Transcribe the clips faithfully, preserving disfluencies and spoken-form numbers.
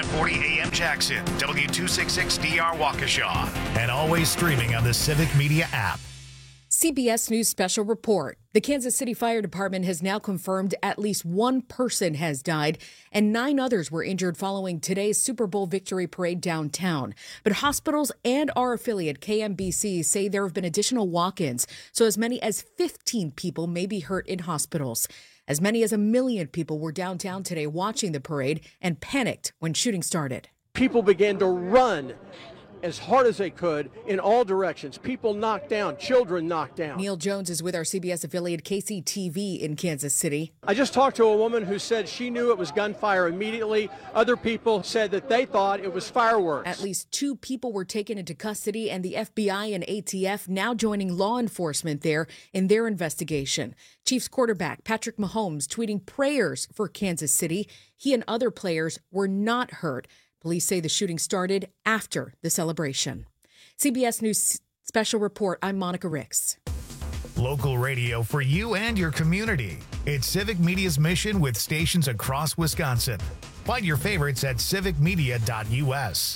five forty A M Jackson, W two sixty-six D R Waukesha, and always streaming on the Civic Media app. C B S News Special Report. The Kansas City Fire Department has now confirmed at least one person has died and nine others were injured following today's Super Bowl victory parade downtown. But hospitals and our affiliate K M B C say there have been additional walk-ins, so as many as fifteen people may be hurt in hospitals. As many as a million people were downtown today watching the parade and panicked when shooting started. People began to run as hard as they could in all directions. People knocked down, children knocked down. Neil Jones is with our C B S affiliate K C T V in Kansas City. I just talked to a woman who said she knew it was gunfire immediately. Other people said that they thought it was fireworks. At least two people were taken into custody, and the F B I and A T F now joining law enforcement there in their investigation. Chiefs quarterback Patrick Mahomes tweeting prayers for Kansas City. He and other players were not hurt. Police say the shooting started after the celebration. C B S News Special Report, I'm Monica Ricks. Local radio for you and your community. It's Civic Media's mission with stations across Wisconsin. Find your favorites at civic media dot U S.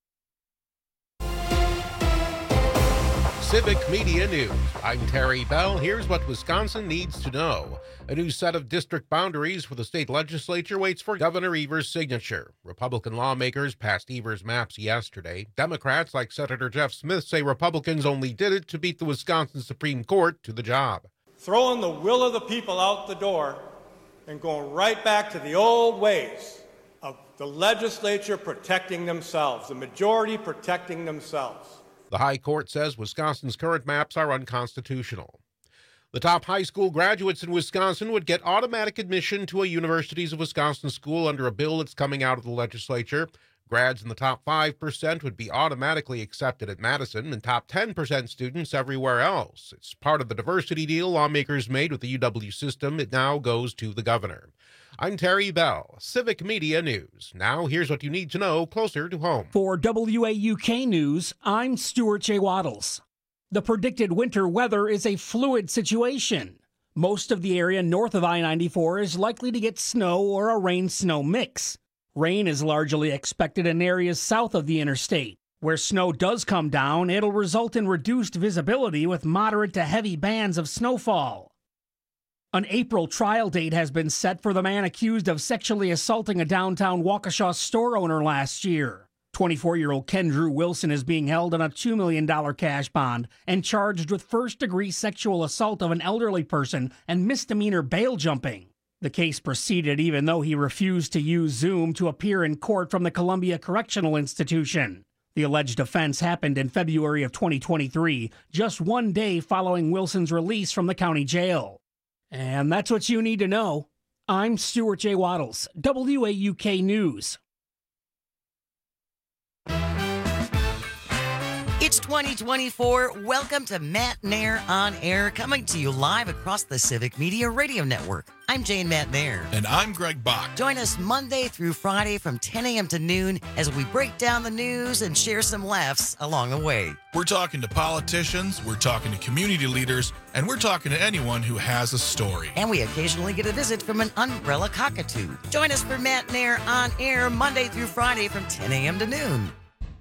Civic Media News. I'm Terry Bell. Here's what Wisconsin needs to know. A new set of district boundaries for the state legislature waits for Governor Evers' signature. Republican lawmakers passed Evers' maps yesterday. Democrats, like Senator Jeff Smith, say Republicans only did it to beat the Wisconsin Supreme Court to the job. Throwing the will of the people out the door and going right back to the old ways of the legislature protecting themselves, the majority protecting themselves. The High Court says Wisconsin's current maps are unconstitutional. The top high school graduates in Wisconsin would get automatic admission to a Universities of Wisconsin school under a bill that's coming out of the legislature. Grads in the top five percent would be automatically accepted at Madison, and top ten percent students everywhere else. It's part of the diversity deal lawmakers made with the U W system. It now goes to the governor. I'm Terry Bell, Civic Media News. Now here's what you need to know closer to home. For W A U K News, I'm Stuart J. Waddles. The predicted winter weather is a fluid situation. Most of the area north of I ninety-four is likely to get snow or a rain-snow mix. Rain is largely expected in areas south of the interstate. Where snow does come down, it'll result in reduced visibility with moderate to heavy bands of snowfall. An April trial date has been set for the man accused of sexually assaulting a downtown Waukesha store owner last year. twenty-four-year-old Ken Drew Wilson is being held on a two million dollars cash bond and charged with first-degree sexual assault of an elderly person and misdemeanor bail jumping. The case proceeded even though he refused to use Zoom to appear in court from the Columbia Correctional Institution. The alleged offense happened in February of twenty twenty-three, just one day following Wilson's release from the county jail. And that's what you need to know. I'm Stuart J. Waddles, W A U K News. It's twenty twenty-four. Welcome to Matt Nair on Air, coming to you live across the Civic Media Radio Network. I'm Jane Matt Nair. And I'm Greg Bach. Join us Monday through Friday from ten a.m. to noon as we break down the news and share some laughs along the way. We're talking to politicians, we're talking to community leaders, and we're talking to anyone who has a story. And we occasionally get a visit from an umbrella cockatoo. Join us for Matt Nair on Air Monday through Friday from ten a.m. to noon.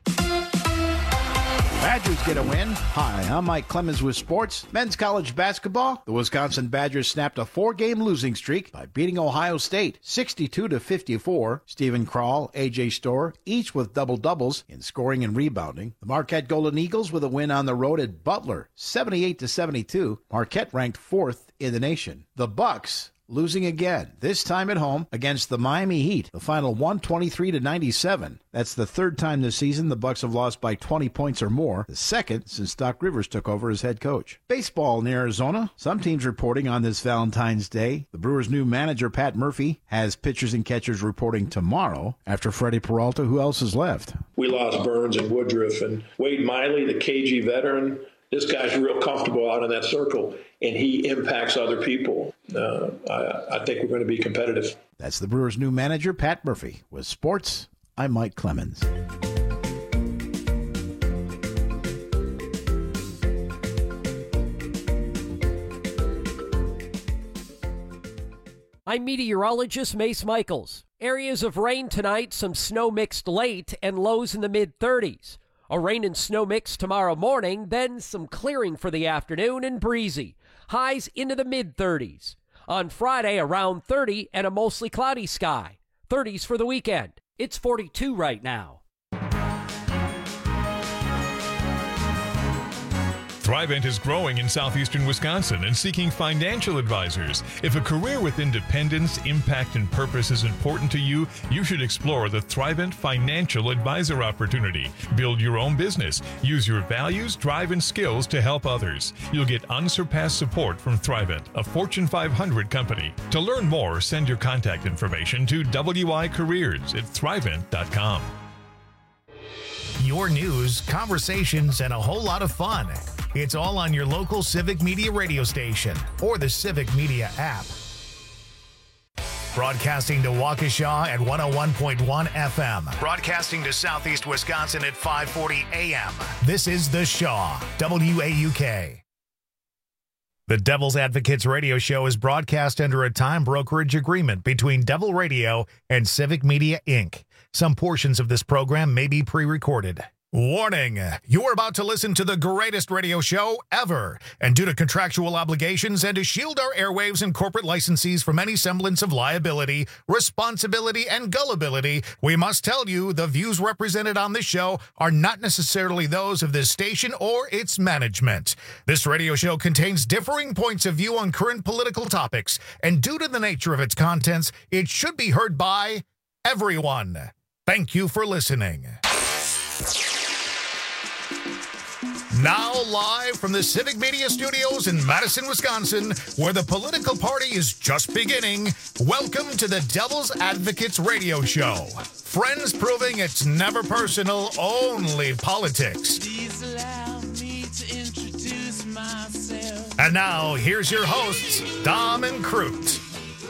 Badgers get a win. Hi, I'm Mike Clemens with sports. Men's college basketball. The Wisconsin Badgers snapped a four-game losing streak by beating Ohio State sixty-two to fifty-four. Stephen Krall, A J Storr, each with double-doubles in scoring and rebounding. The Marquette Golden Eagles with a win on the road at Butler, seventy-eight to seventy-two. Marquette ranked fourth in the nation. The Bucks losing again, this time at home against the Miami Heat. The final one twenty-three to ninety-seven. That's the third time this season the Bucks have lost by twenty points or more, the second since Doc Rivers took over as head coach. Baseball in Arizona. Some teams reporting on this Valentine's Day. The Brewers' new manager, Pat Murphy, has pitchers and catchers reporting tomorrow. After Freddie Peralta, who else is left? We lost Burns and Woodruff, and Wade Miley, the K G veteran. This guy's real comfortable out in that circle, and he impacts other people. Uh, I, I think we're going to be competitive. That's the Brewers' new manager, Pat Murphy. With sports, I'm Mike Clemens. I'm meteorologist Mace Michaels. Areas of rain tonight, some snow mixed late, and lows in the mid thirties. A rain and snow mix tomorrow morning, then some clearing for the afternoon and breezy. Highs into the mid thirties. On Friday, around thirty and a mostly cloudy sky. thirties for the weekend. It's forty-two right now. Thrivent is growing in southeastern Wisconsin and seeking financial advisors. If a career with independence, impact, and purpose is important to you, you should explore the Thrivent Financial Advisor opportunity. Build your own business. Use your values, drive, and skills to help others. You'll get unsurpassed support from Thrivent, a Fortune five hundred company. To learn more, send your contact information to W I Careers at thrivent dot com. Your news, conversations, and a whole lot of fun. It's all on your local Civic Media radio station or the Civic Media app. Broadcasting to Waukesha at one oh one point one F M. Broadcasting to Southeast Wisconsin at five forty A M. This is The Shaw, W A U K. The Devil's Advocates radio show is broadcast under a time brokerage agreement between Devil Radio and Civic Media, Incorporated. Some portions of this program may be pre-recorded. Warning, you're about to listen to the greatest radio show ever. And due to contractual obligations and to shield our airwaves and corporate licensees from any semblance of liability, responsibility, and gullibility, we must tell you the views represented on this show are not necessarily those of this station or its management. This radio show contains differing points of view on current political topics, and due to the nature of its contents, it should be heard by everyone. Thank you for listening. Now live from the Civic Media Studios in Madison, Wisconsin, where the political party is just beginning, welcome to the Devil's Advocates radio show. Friends proving it's never personal, only politics. Please allow me to introduce myself. And now, here's your hosts, Dom and Crute.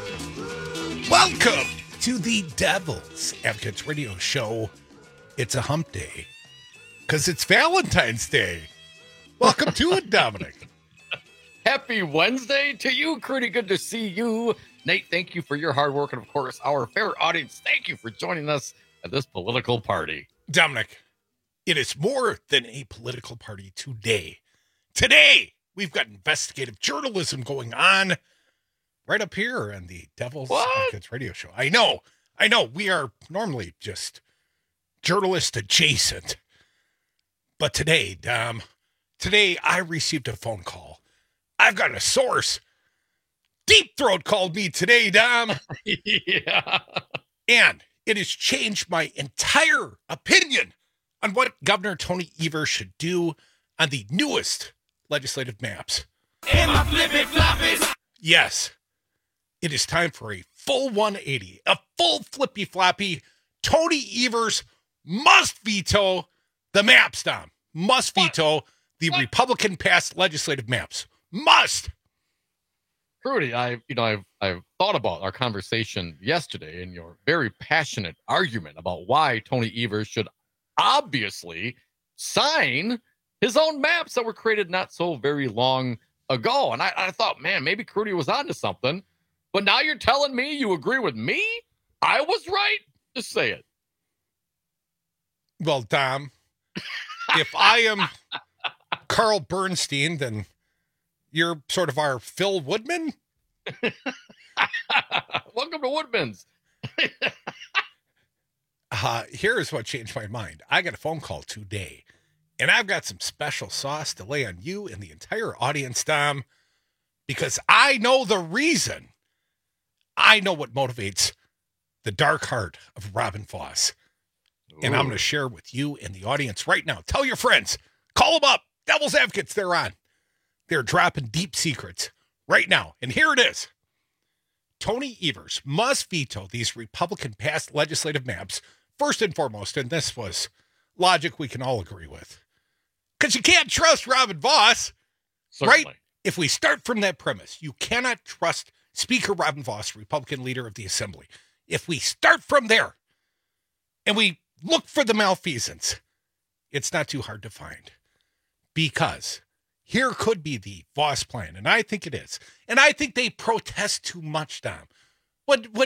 Welcome to the Devil's Advocates radio show. It's a hump day, because it's Valentine's Day. Welcome to it, Dominic. Happy Wednesday to you, Crudy. Good to see you. Nate, thank you for your hard work. And, of course, our fair audience, thank you for joining us at this political party. Dominic, it is more than a political party today. Today, we've got investigative journalism going on right up here on the Devil's Advocates radio show. I know, I know, we are normally just journalist adjacent. But today, Dom, today I received a phone call. I've got a source. Deep Throat called me today, Dom. Yeah. And it has changed my entire opinion on what Governor Tony Evers should do on the newest legislative maps. In my flippy floppies. Yes. It is time for a full one eighty, a full flippy floppy. Tony Evers must veto the maps, Dom. Must veto what? the what? Republican-passed legislative maps. Must. Rudy, I, you know, I've I've thought about our conversation yesterday and your very passionate argument about why Tony Evers should obviously sign his own maps that were created not so very long ago. And I, I thought, man, maybe Crudy was onto something. But now you're telling me you agree with me? I was right. Just say it. Well, Dom, if I am Carl Bernstein, then you're sort of our Phil Woodman. Welcome to Woodman's. uh, here's what changed my mind. I got a phone call today, and I've got some special sauce to lay on you and the entire audience, Dom, because I know the reason. I know what motivates the dark heart of Robin Vos. Ooh. And I'm going to share with you and the audience right now. Tell your friends. Call them up. Devil's Advocates, they're on. They're dropping deep secrets right now. And here it is. Tony Evers must veto these Republican-passed legislative maps, first and foremost, and this was logic we can all agree with. Because you can't trust Robin Vos, Certainly. right? If we start from that premise, you cannot trust Speaker Robin Vos, Republican leader of the Assembly. If we start from there and we look for the malfeasance, it's not too hard to find. Because here could be the Vos plan, and I think it is. And I think they protest too much, Dom. What, what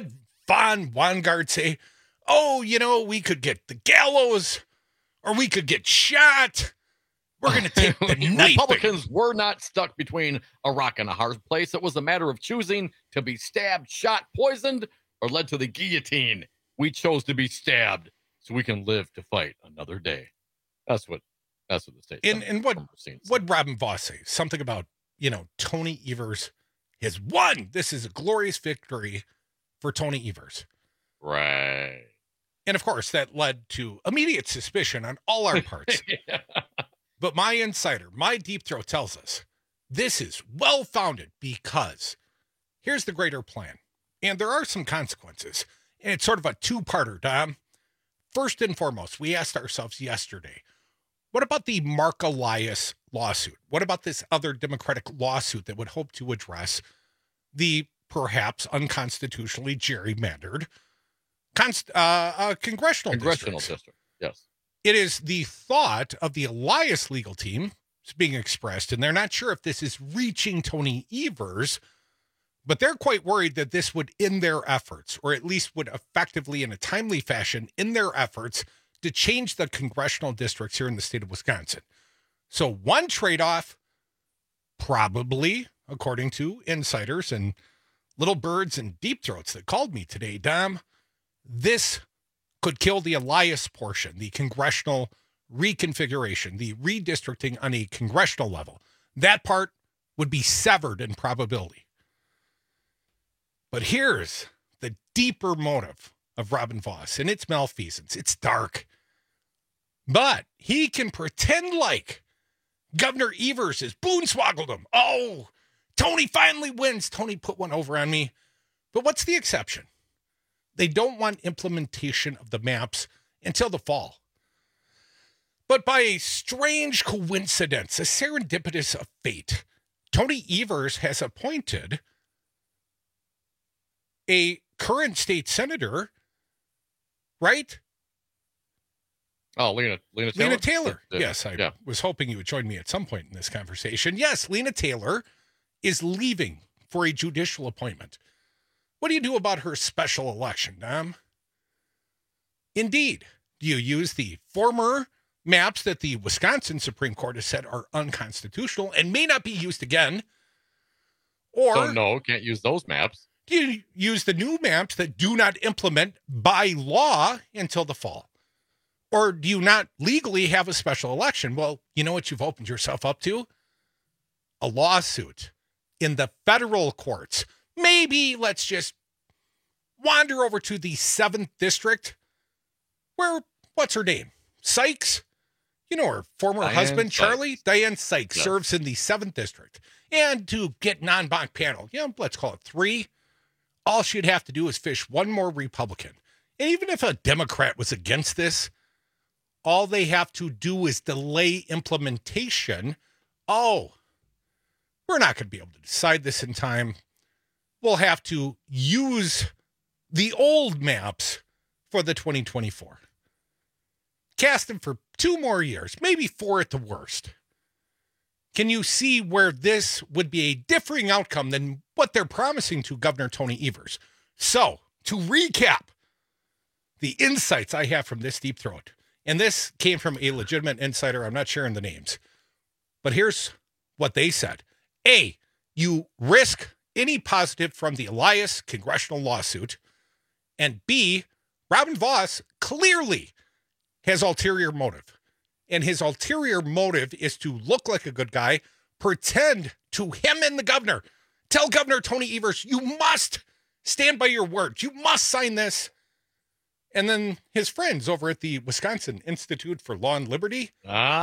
Vaughn Weingart say, oh, you know, we could get the gallows or we could get shot. We're going to take the knife. Republicans were not stuck between a rock and a hard place. It was a matter of choosing to be stabbed, shot, poisoned, or led to the guillotine. We chose to be stabbed so we can live to fight another day. That's what that's what the state And and what what Robin Vos say? Something about, you know, Tony Evers has won. This is a glorious victory for Tony Evers. Right. And of course, that led to immediate suspicion on all our parts. Yeah. But my insider, my deep throat tells us this is well-founded because here's the greater plan. And there are some consequences. And it's sort of a two-parter, Dom. First and foremost, we asked ourselves yesterday, what about the Mark Elias lawsuit? What about this other Democratic lawsuit that would hope to address the perhaps unconstitutionally gerrymandered const- uh, uh, congressional, Congressional districts? district, yes. It is the thought of the Elias legal team is being expressed, and they're not sure if this is reaching Tony Evers, but they're quite worried that this would end their efforts, or at least would effectively, in a timely fashion, end their efforts to change the congressional districts here in the state of Wisconsin. So one trade-off, probably, according to insiders and little birds and deep throats that called me today, Dom, this could kill the Elias portion, the congressional reconfiguration, the redistricting on a congressional level. That part would be severed in probability. But here's the deeper motive of Robin Vos, and it's malfeasance. It's dark. But he can pretend like Governor Evers has boonswoggled him. Oh, Tony finally wins. Tony put one over on me. But what's the exception? They don't want implementation of the maps until the fall. But by a strange coincidence, a serendipitous of fate, Tony Evers has appointed a current state senator, right? Oh, Lena, Lena Taylor. Lena Taylor. Yeah. Yes, I yeah. was hoping you would join me at some point in this conversation. Yes, Lena Taylor is leaving for a judicial appointment. What do you do about her special election, Dom? Indeed. Do you use the former maps that the Wisconsin Supreme Court has said are unconstitutional and may not be used again? Or So no, can't use those maps. do you use the new maps that do not implement by law until the fall? Or do you not legally have a special election? Well, you know what you've opened yourself up to? A lawsuit in the federal courts. Maybe let's just wander over to the seventh district where, what's her name? Sykes? You know her former Diane husband, Sykes. Charlie? Diane Sykes Yes. serves in the seventh district. And to get non-bonk panel, you know, let's call it three, all she'd have to do is fish one more Republican. And even if a Democrat was against this, all they have to do is delay implementation. Oh, we're not going to be able to decide this in time. We'll have to use the old maps for the twenty twenty-four. Cast them for two more years, maybe four at the worst. Can you see where this would be a differing outcome than what they're promising to Governor Tony Evers? So, to recap the insights I have from this deep throat, and this came from a legitimate insider, I'm not sharing the names, but here's what they said. A, you risk any positive from the Elias congressional lawsuit, and B, Robin Vos clearly has ulterior motive. And his ulterior motive is to look like a good guy, pretend to him and the governor. Tell Governor Tony Evers, you must stand by your word. You must sign this. And then his friends over at the Wisconsin Institute for Law and Liberty,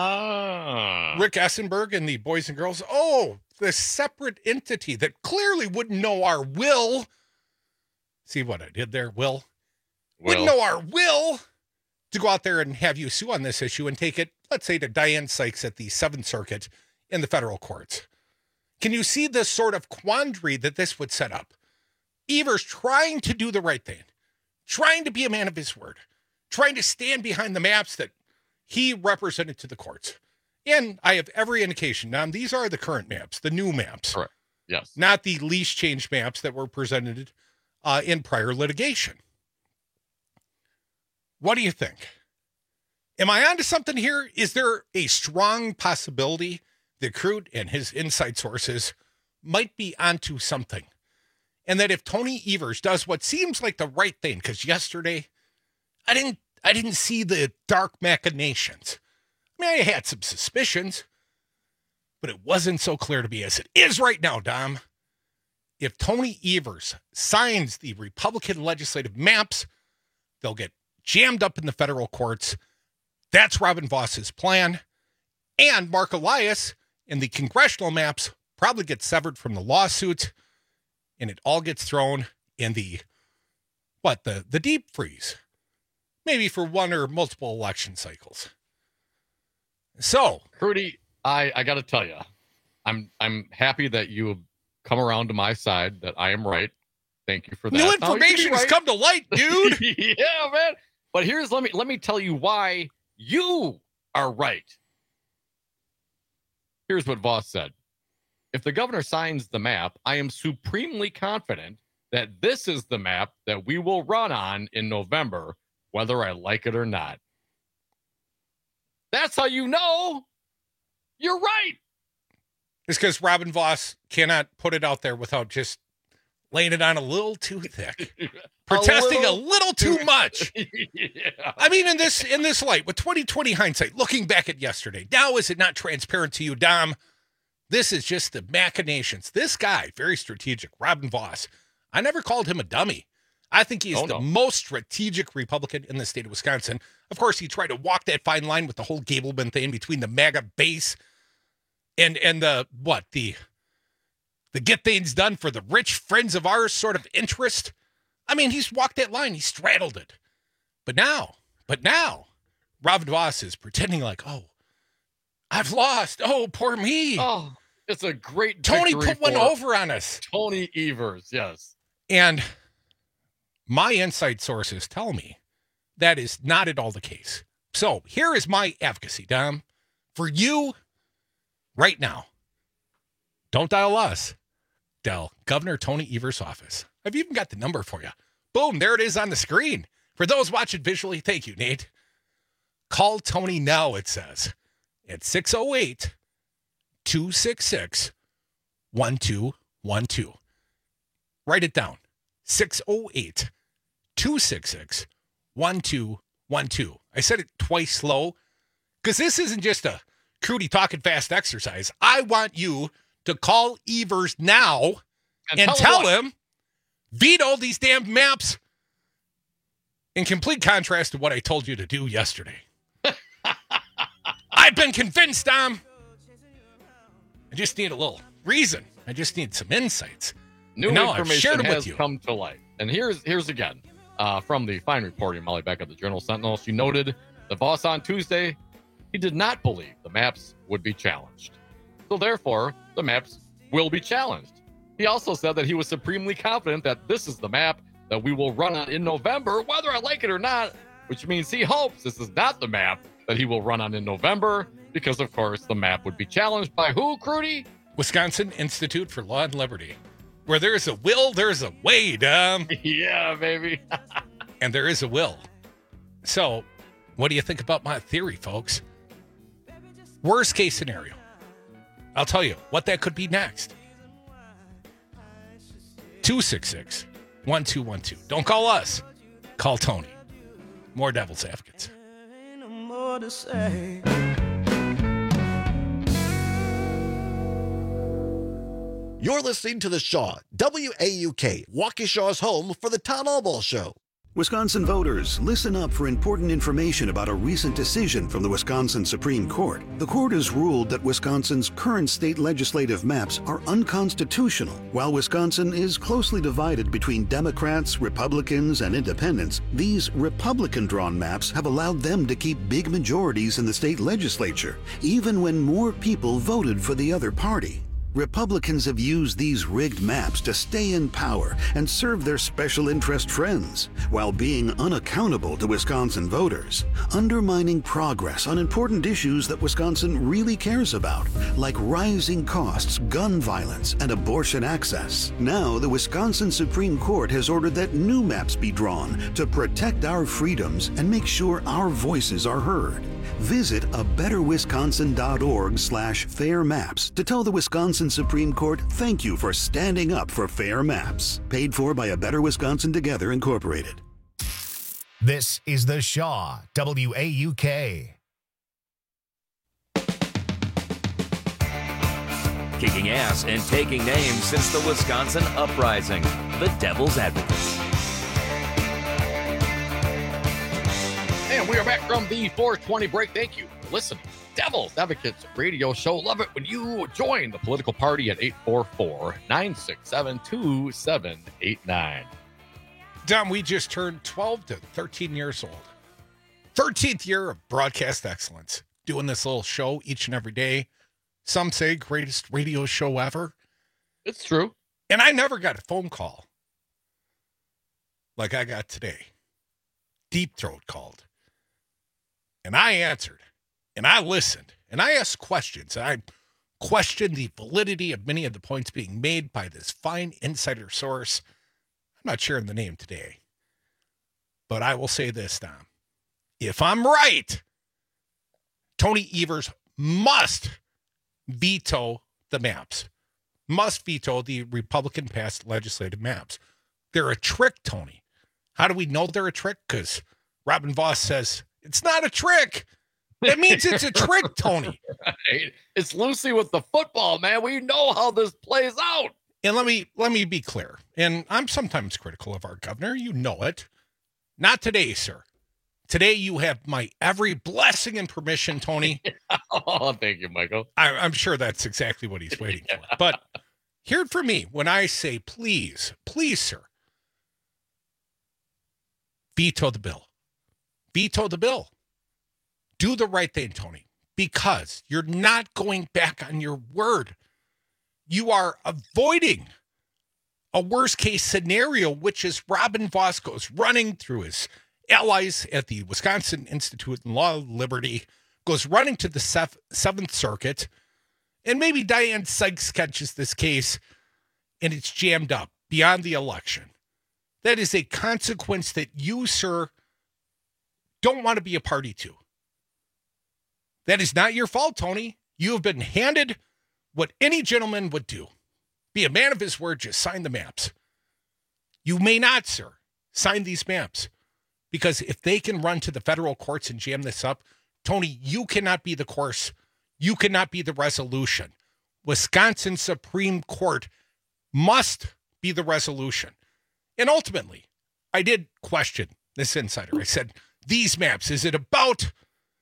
Ah. Rick Essenberg and the boys and girls, oh, the separate entity that clearly wouldn't know our will. See what I did there, Will? Wouldn't Will. know our will to go out there and have you sue on this issue and take it, let's say, to Diane Sykes at the Seventh Circuit in the federal courts. Can you see the sort of quandary that this would set up? Evers trying to do the right thing, trying to be a man of his word, trying to stand behind the maps that he represented to the courts. And I have every indication, now these are the current maps, the new maps. Correct. Yes. Not the least change maps that were presented uh, in prior litigation. What do you think? Am I onto something here? Is there a strong possibility that Crute and his inside sources might be onto something? And that if Tony Evers does what seems like the right thing, because yesterday I didn't I didn't see the dark machinations. I mean, I had some suspicions, but it wasn't so clear to me as it is right now, Dom. If Tony Evers signs the Republican legislative maps, they'll get jammed up in the federal courts. That's Robin Voss's plan. And Mark Elias and the congressional maps probably get severed from the lawsuit, and it all gets thrown in the, what, the, the deep freeze. Maybe for one or multiple election cycles. So, Rudy, I, I got to tell you, I'm I'm happy that you have come around to my side, that I am right. Thank you for that. New information has come to light, dude. Yeah, man. But here's let me let me tell you why you are right. Here's what Voss said. If the governor signs the map, I am supremely confident that this is the map that we will run on in November, whether I like it or not. That's how you know you're right. It's because Robin Voss cannot put it out there without just laying it on a little too thick. Protesting a little, a little too much. Yeah. I mean, in this in this light, with twenty twenty hindsight, looking back at yesterday, now is it not transparent to you, Dom? This is just the machinations. This guy, very strategic, Robin Voss. I never called him a dummy. I think he is oh, the no. most strategic Republican in the state of Wisconsin. Of course, he tried to walk that fine line with the whole Gableman thing between the MAGA base and and the, what, the, the get things done for the rich friends of ours sort of interest. I mean, he's walked that line. He straddled it. But now, but now, Robin Voss is pretending like, oh, I've lost. Oh, poor me. Oh, it's a great Tony put one over on us. Tony Evers, yes. And my inside sources tell me that is not at all the case. So here is my advocacy, Dom. For you, right now, don't dial us. Dial Governor Tony Evers' office. I've even got the number for you. Boom, there it is on the screen. For those watching visually, thank you, Nate. Call Tony now, it says, at six oh eight, two six six, one two one two. Write it down. six oh eight, two six six, one two one two. I said it twice slow because this isn't just a Crudy talking fast exercise. I want you to call Evers now and, and tell, tell him veto these damn maps, in complete contrast to what I told you to do yesterday. I've been convinced, Dom. I just need a little reason. I just need some insights. New information has come to light. And here's here's again uh, from the fine reporting Molly Beck of the Journal Sentinel. She noted the boss on Tuesday, he did not believe the maps would be challenged. So therefore, the maps will be challenged. He also said that he was supremely confident that this is the map that we will run on in November, whether I like it or not, which means he hopes this is not the map that he will run on in November, because, of course, the map would be challenged by who, Crudy? Wisconsin Institute for Law and Liberty. Where there is a will, there is a way, Dom. Yeah, baby. And there is a will. So, what do you think about my theory, folks? Worst case scenario. I'll tell you what that could be next. two six six, one two one two. Don't call us. Call Tony. More Devil's Advocates. You're listening to The Shaw, W A U K, Waukesha's home for the Tom Albaugh Show. Wisconsin voters, listen up for important information about a recent decision from the Wisconsin Supreme Court. The court has ruled that Wisconsin's current state legislative maps are unconstitutional. While Wisconsin is closely divided between Democrats, Republicans, and independents, these Republican-drawn maps have allowed them to keep big majorities in the state legislature, even when more people voted for the other party. Republicans have used these rigged maps to stay in power and serve their special interest friends, while being unaccountable to Wisconsin voters, undermining progress on important issues that Wisconsin really cares about, like rising costs, gun violence, and abortion access. Now, the Wisconsin Supreme Court has ordered that new maps be drawn to protect our freedoms and make sure our voices are heard. Visit a better wisconsin dot org slash fair maps to tell the Wisconsin Supreme Court thank you for standing up for fair maps. Paid for by A Better Wisconsin Together, Incorporated. This is The Shaw, W A U K. Kicking ass and taking names since the Wisconsin Uprising, the Devil's Advocates. And we are back from the four twenty break. Thank you for listening. Devil's Advocates radio show. Love it when you join the political party at eight four four, nine six seven, two seven eight nine. Dom, we just turned twelve to thirteen years old. thirteenth year of broadcast excellence. Doing this little show each and every day. Some say greatest radio show ever. It's true. And I never got a phone call like I got today. Deep Throat called. And I answered. And I listened. And I asked questions. And I questioned the validity of many of the points being made by this fine insider source. I'm not sharing the name today. But I will say this, Tom. If I'm right, Tony Evers must veto the maps. Must veto the Republican-passed legislative maps. They're a trick, Tony. How do we know they're a trick? Because Robin Vos says, it's not a trick. That means it's a trick, Tony. Right. It's Lucy with the football, man. We know how this plays out. And let me let me be clear. And I'm sometimes critical of our governor. You know it. Not today, sir. Today you have my every blessing and permission, Tony. Oh, thank you, Michael. I, I'm sure that's exactly what he's waiting for. But hear it from me when I say, please, please, sir, veto the bill. Veto the bill. Do the right thing, Tony, because you're not going back on your word. You are avoiding a worst-case scenario, which is Robin Vos goes running through his allies at the Wisconsin Institute of Law and Liberty, goes running to the Seventh Circuit, and maybe Diane Sykes catches this case, and it's jammed up beyond the election. That is a consequence that you, sir, don't want to be a party to. That is not your fault, Tony. You have been handed what any gentleman would do. Be a man of his word, just sign the maps. You may not, sir, sign these maps. Because if they can run to the federal courts and jam this up, Tony, you cannot be the course. You cannot be the resolution. Wisconsin Supreme Court must be the resolution. And ultimately, I did question this insider. I said, these maps, is it about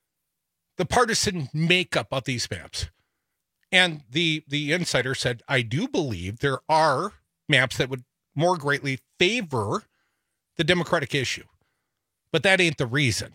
the partisan makeup of these maps? And the, the insider said, I do believe there are maps that would more greatly favor the Democratic issue. But that ain't the reason.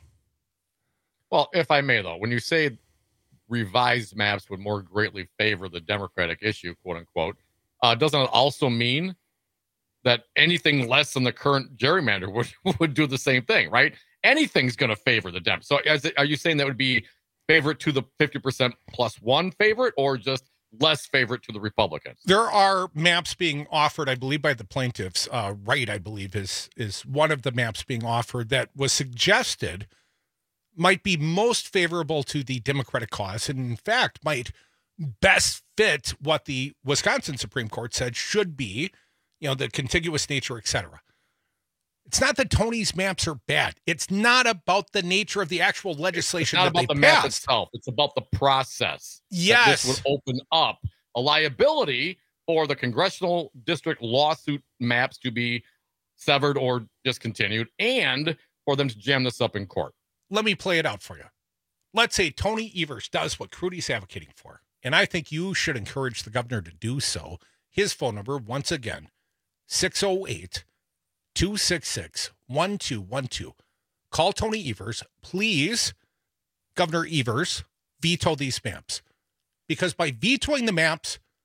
Well, if I may, though, when you say revised maps would more greatly favor the Democratic issue, quote unquote, uh, doesn't it also mean that anything less than the current gerrymander would, would do the same thing, right? Anything's going to favor the Dems. So as it, are you saying that would be favorite to the fifty percent plus one favorite, or just less favorite to the Republicans? There are maps being offered, I believe, by the plaintiffs. Uh, Wright, I believe, is is one of the maps being offered that was suggested might be most favorable to the Democratic cause, and in fact might best fit what the Wisconsin Supreme Court said should be, you know, the contiguous nature, et cetera. It's not that Tony's maps are bad. It's not about the nature of the actual legislation. It's not that about they the passed. map itself. It's about the process. Yes. This would open up a liability for the congressional district lawsuit maps to be severed or discontinued, and for them to jam this up in court. Let me play it out for you. Let's say Tony Evers does what Crudy's advocating for, and I think you should encourage the governor to do so. His phone number, once again, six oh eight, two six six, one two one two. Call Tony Evers. Please, Governor Evers, veto these maps. Because by vetoing the maps,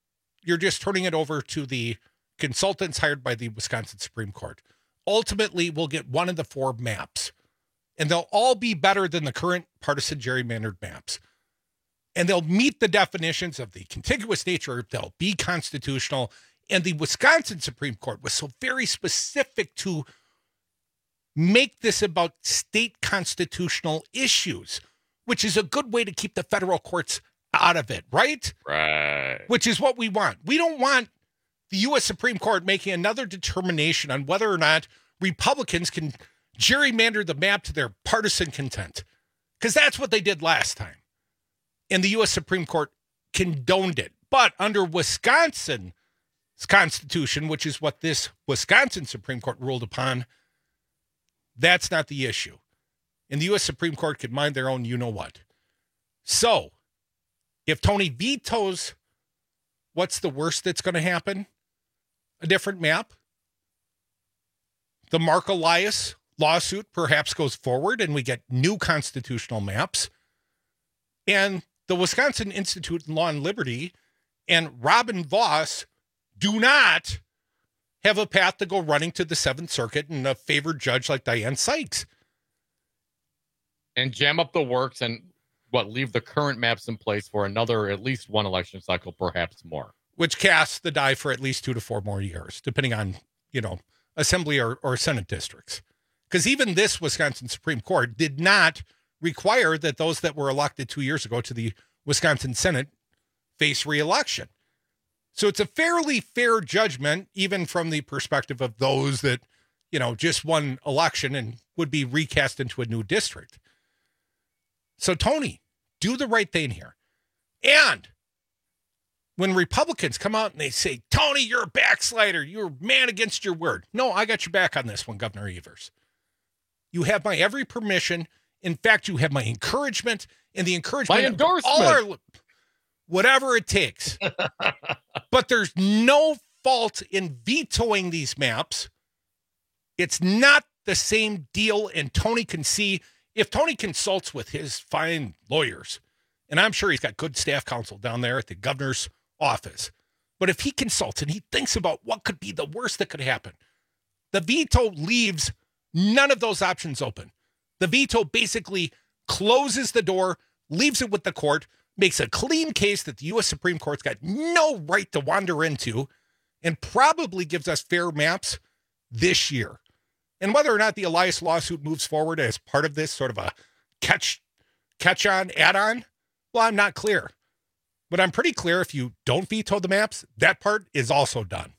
you're just turning it over to the consultants hired by the Wisconsin Supreme Court. Ultimately, we'll get one of the four maps, and they'll all be better than the current partisan gerrymandered maps. And they'll meet the definitions of the contiguous nature. They'll be constitutional. And the Wisconsin Supreme Court was so very specific to make this about state constitutional issues, which is a good way to keep the federal courts out of it, right? Right. Which is what we want. We don't want the U S Supreme Court making another determination on whether or not Republicans can gerrymander the map to their partisan content, because that's what they did last time. And the U S Supreme Court condoned it. But under Wisconsin's Constitution, which is what this Wisconsin Supreme Court ruled upon, that's not the issue. And the U S Supreme Court could mind their own you-know-what. So, if Tony vetoes, what's the worst that's going to happen? A different map? The Mark Elias lawsuit perhaps goes forward and we get new constitutional maps. And the Wisconsin Institute on Law and Liberty and Robin Voss do not have a path to go running to the Seventh Circuit and a favored judge like Diane Sykes. And jam up the works and, what, leave the current maps in place for another, at least one election cycle, perhaps more. Which casts the die for at least two to four more years, depending on, you know, assembly or, or Senate districts. Because even this Wisconsin Supreme Court did not require that those that were elected two years ago to the Wisconsin Senate face re-election. So it's a fairly fair judgment, even from the perspective of those that, you know, just won election and would be recast into a new district. So, Tony, do the right thing here. And when Republicans come out and they say, Tony, you're a backslider, you're a man against your word. No, I got your back on this one, Governor Evers. You have my every permission. In fact, you have my encouragement and the encouragement. My endorsement. All our, whatever it takes. But there's no fault in vetoing these maps. It's not the same deal. And Tony can see, if Tony consults with his fine lawyers, and I'm sure he's got good staff counsel down there at the governor's office, but if he consults and he thinks about what could be the worst that could happen, the veto leaves none of those options open. The veto basically closes the door, leaves it with the court, makes a clean case that the U S Supreme Court's got no right to wander into, and probably gives us fair maps this year. And whether or not the Elias lawsuit moves forward as part of this sort of a catch, catch on, add-on, well, I'm not clear. But I'm pretty clear if you don't veto the maps, that part is also done.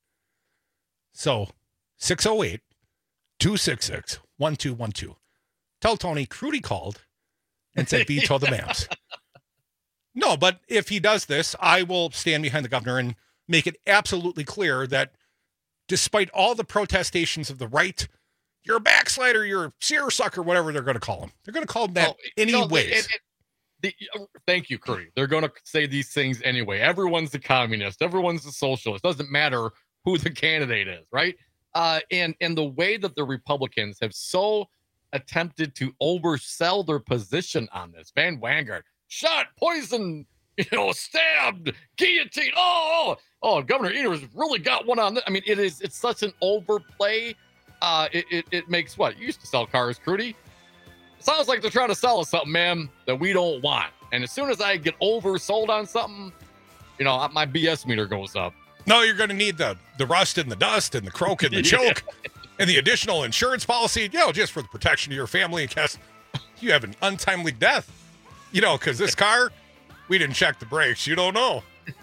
So, six oh eight, two six six, one two one two. Tell Tony Crudy called and said veto the maps. No, but if he does this, I will stand behind the governor and make it absolutely clear that despite all the protestations of the right, you're a backslider, you're a seersucker, whatever they're going to call him. They're going to call him that oh, anyways. No, it, it, the, thank you, Curry. They're going to say these things anyway. Everyone's a communist. Everyone's a socialist. Doesn't matter who the candidate is, right? Uh, and, and the way that the Republicans have so attempted to oversell their position on this. Van Wangard, shot, poisoned, you know, stabbed, guillotine. Oh, oh, Governor Evers really got one on this. I mean, it is, it's such an overplay. Uh, it, it, it makes what? You used to sell cars, Crudy. It sounds like they're trying to sell us something, man, that we don't want. And as soon as I get oversold on something, you know, my B S meter goes up. No, you're going to need the, the rust and the dust and the croak and the choke and the additional insurance policy, you know, just for the protection of your family in case you have an untimely death. You know, because this car, we didn't check the brakes. You don't know.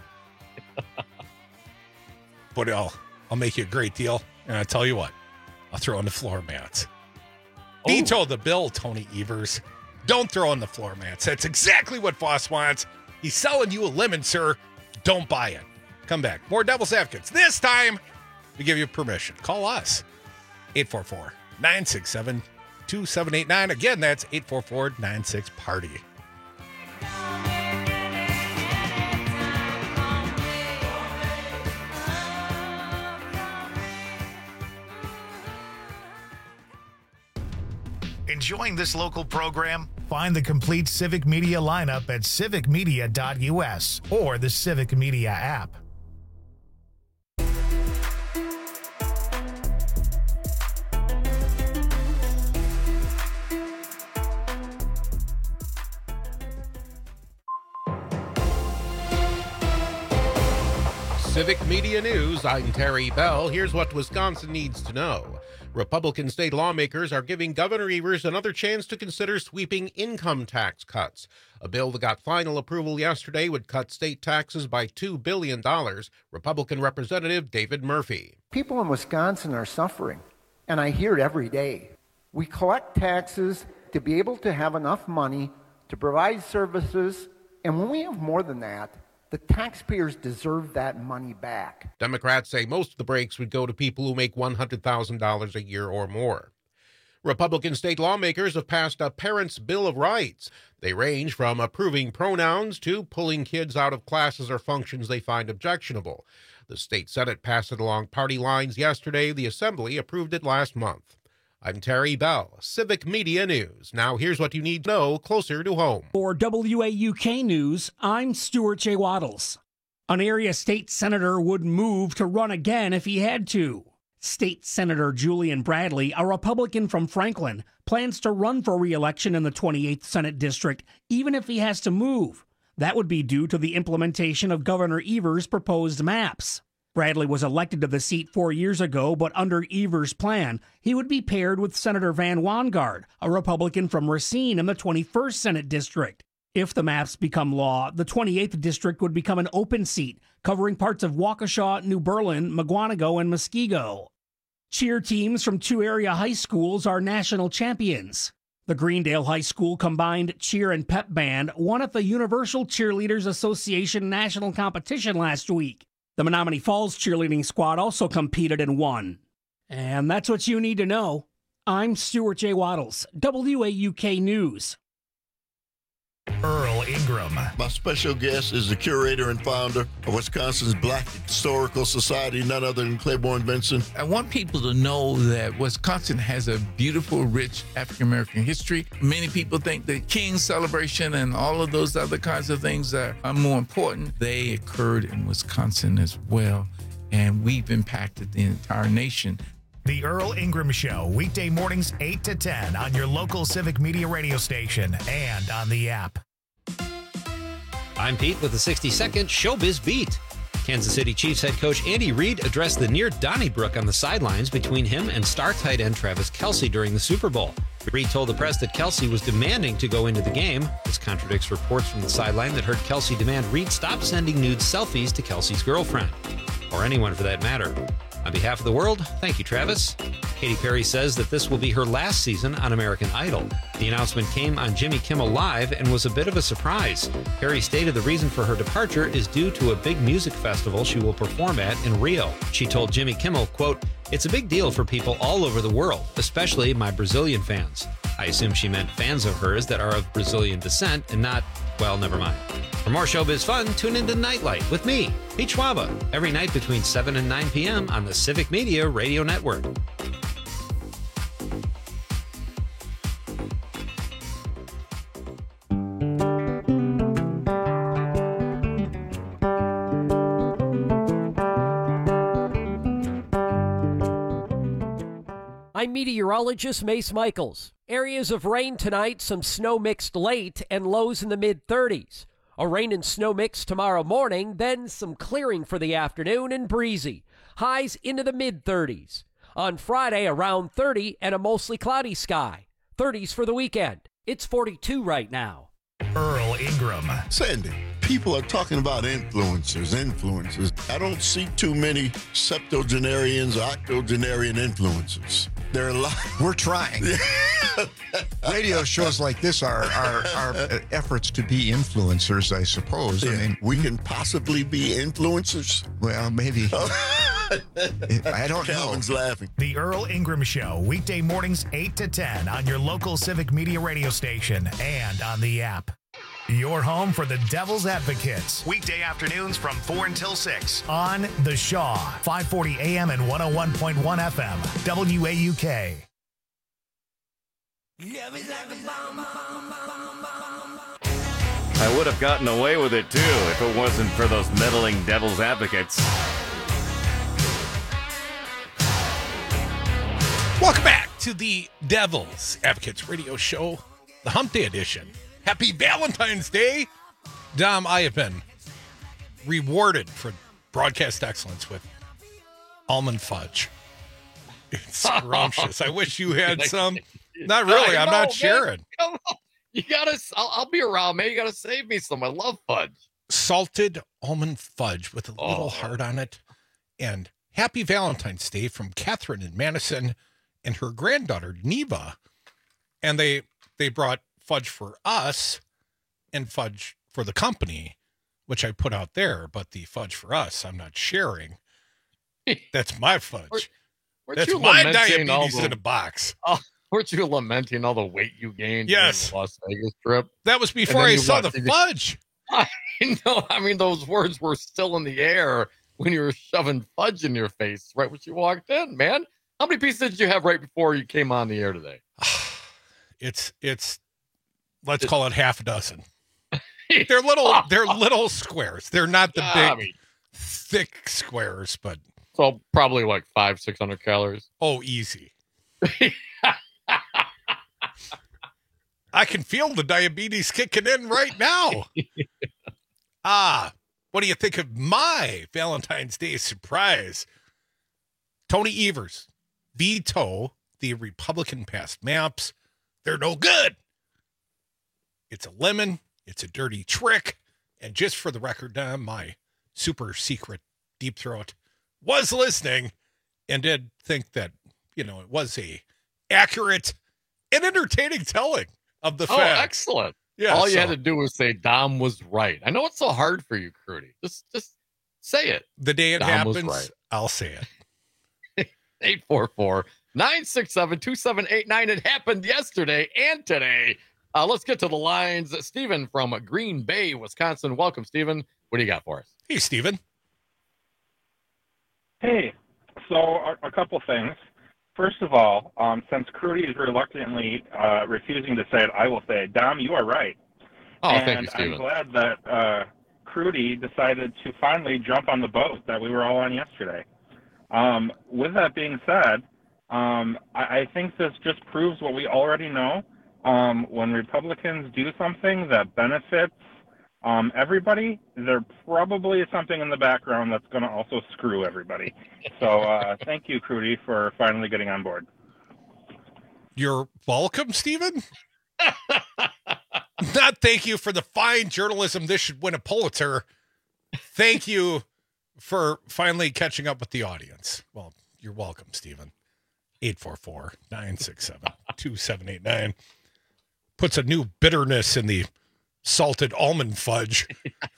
But I'll, I'll make you a great deal. And I tell you what, I'll throw in the floor mats. Oh. Veto the bill, Tony Evers. Don't throw in the floor mats. That's exactly what Voss wants. He's selling you a lemon, sir. Don't buy it. Come back. More Devil's Advocates. This time, we give you permission. Call us. eight four four, nine six seven, two seven eight nine. Again, that's eight four four, nine six, party. Enjoying this local program? Find the complete Civic Media lineup at civic media dot u s or the Civic Media app. Civic Media News, I'm Terry Bell. Here's what Wisconsin needs to know. Republican state lawmakers are giving Governor Evers another chance to consider sweeping income tax cuts. A bill that got final approval yesterday would cut state taxes by two billion dollars. Republican Representative David Murphy. People in Wisconsin are suffering, and I hear it every day. We collect taxes to be able to have enough money to provide services, and when we have more than that, the taxpayers deserve that money back. Democrats say most of the breaks would go to people who make one hundred thousand dollars a year or more. Republican state lawmakers have passed a Parents' Bill of Rights. They range from approving pronouns to pulling kids out of classes or functions they find objectionable. The state Senate passed it along party lines yesterday. The Assembly approved it last month. I'm Terry Bell, Civic Media News. Now here's what you need to know closer to home. For W A U K News, I'm Stuart J. Waddles. An area state senator would move to run again if he had to. State Senator Julian Bradley, a Republican from Franklin, plans to run for re-election in the twenty-eighth Senate District, even if he has to move. That would be due to the implementation of Governor Evers' proposed maps. Bradley was elected to the seat four years ago, but under Evers' plan, he would be paired with Senator Van Wanggaard, a Republican from Racine in the twenty-first Senate District. If the maps become law, the twenty-eighth District would become an open seat, covering parts of Waukesha, New Berlin, Mukwonago, and Muskego. Cheer teams from two area high schools are national champions. The Greendale High School combined cheer and pep band won at the Universal Cheerleaders Association National Competition last week. The Menominee Falls cheerleading squad also competed and won. And that's what you need to know. I'm Stuart J. Waddles, W A U K News. Earl Ingram. My special guest is the curator and founder of Wisconsin's Black Historical Society, none other than Claiborne Vincent. I want people to know that Wisconsin has a beautiful, rich African-American history. Many people think the King celebration and all of those other kinds of things are, are more important. They occurred in Wisconsin as well, and we've impacted the entire nation. The Earl Ingram Show, weekday mornings eight to ten on your local Civic Media radio station and on the app. I'm Pete with the sixty second Showbiz Beat. Kansas City Chiefs head coach Andy Reid addressed the near Donnybrook on the sidelines between him and star tight end Travis Kelce during the Super Bowl. Reid told the press that Kelce was demanding to go into the game. This contradicts reports from the sideline that heard Kelce demand Reid stop sending nude selfies to Kelce's girlfriend, or anyone for that matter. On behalf of the world, thank you, Travis. Katy Perry says that this will be her last season on American Idol. The announcement came on Jimmy Kimmel Live and was a bit of a surprise. Perry stated the reason for her departure is due to a big music festival she will perform at in Rio. She told Jimmy Kimmel, quote, "It's a big deal for people all over the world, especially my Brazilian fans." I assume she meant fans of hers that are of Brazilian descent and not, well, never mind. For more showbiz fun, tune into Nightlight with me, Pete Schwaba, every night between seven and nine p.m. on the Civic Media Radio Network. I'm meteorologist Mace Michaels. Areas of rain tonight, some snow mixed late, and lows in the mid thirties. A rain and snow mix tomorrow morning, then some clearing for the afternoon and breezy. Highs into the mid thirties. On Friday, around thirty and a mostly cloudy sky. thirties for the weekend. It's forty-two right now. Earl Ingram. Sandy, people are talking about influencers, influencers. I don't see too many septuagenarians or octogenarian influencers. There are a lot. We're trying. Radio shows like this are, are, are efforts to be influencers, I suppose. Yeah. I mean, we can possibly be influencers. Well, maybe. I don't Calvin's know. laughing. The Earl Ingram Show, weekday mornings eight to ten on your local Civic Media radio station and on the app. Your home for the Devil's Advocates. Weekday afternoons from four until six on The Shaw, five forty A M and one oh one point one F M, W A U K. I would have gotten away with it, too, if it wasn't for those meddling Devil's Advocates. Welcome back to the Devil's Advocates radio show, the Hump Day edition. Happy Valentine's Day. Dom, I have been rewarded for broadcast excellence with almond fudge. It's scrumptious. I wish you had some. Not really. I'm know, not man. sharing. Come on. You gotta, I'll, I'll be around, man. You gotta save me some. I love fudge. Salted almond fudge with a little Oh. heart on it. And happy Valentine's Day from Catherine and Madison and her granddaughter, Neva. And they they brought fudge for us and fudge for the company, which I put out there. But the fudge for us, I'm not sharing. That's my fudge. Weren't- weren't That's you my lamenting all diabetes the- in a box. Oh, weren't you lamenting all the weight you gained Yes. during the Las Vegas trip? That was And before then I you saw what, the did you- fudge. I know. I mean, those words were still in the air when you were shoving fudge in your face right when you walked in, man. How many pieces did you have right before you came on the air today? It's it's let's call it half a dozen. They're little they're little squares. They're not the Yeah, big I mean- thick squares, but So probably like five, six hundred calories. oh, easy. I can feel the diabetes kicking in right now. Ah, what do you think of my Valentine's Day surprise? Tony Evers veto the Republican passed maps. They're no good. It's a lemon. It's a dirty trick. And just for the record, Dom, my super secret deep throat was listening and did think that, you know, it was a accurate and entertaining telling of the Oh, facts. excellent. Yeah, All you so- had to do was say Dom was right. I know it's so hard for you, Crudy. Just just say it. The day it Dom was happens, right. I'll say it. eight four four, nine six seven, two seven eight nine. It happened yesterday and today. Uh, let's get to the lines. Stephen from Green Bay, Wisconsin. Welcome, Stephen. What do you got for us? Hey, Stephen. Hey, so a, a couple things. First of all, um, since Crudy is reluctantly uh, refusing to say it, I will say, it. Dom, you are right. Oh, and thank you, Stephen. I'm glad that uh, Crudy decided to finally jump on the boat that we were all on yesterday. Um, with that being said, um, I, I think this just proves what we already know. Um, when Republicans do something that benefits um, everybody, there probably is something in the background that's going to also screw everybody. So uh, thank you, Crudy, for finally getting on board. You're welcome, Stephen. Not thank you for the fine journalism. This should win a Pulitzer. Thank you for finally catching up with the audience. Well, you're welcome, Stephen. eight four four, nine six seven, two seven eight nine. Puts a new bitterness in the salted almond fudge.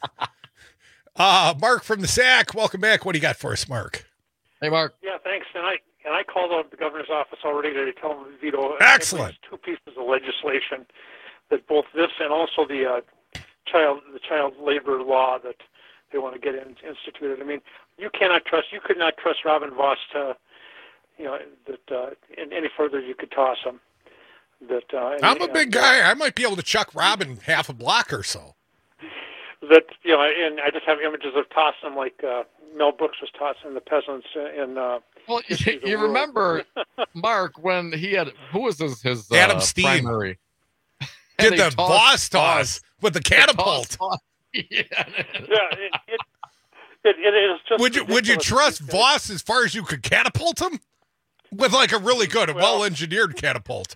uh, Mark from the S A C, welcome back. What do you got for us, Mark? Hey, Mark. Yeah, thanks. And I and I called out the governor's office already to tell him to veto Excellent. at least two pieces of legislation, that both this and also the uh, child the child labor law that they want to get in, instituted. I mean, you cannot trust. You could not trust Robin Voss to, you know, that uh, in, any further you could toss him. That uh, and, I'm a uh, big guy. I might be able to chuck Robin half a block or so. That you know, and I just have images of tossing like uh, Mel Brooks was tossing the peasants in. Uh, Well, History of the you World. remember, Mark, when he had, who was his, his Adam uh, Steen. primary? Did And he the Voss toss with the catapult. yeah. yeah, it, it, it, it is just. Would you would you ridiculous. trust Voss as far as you could catapult him? With like a really good, well engineered catapult.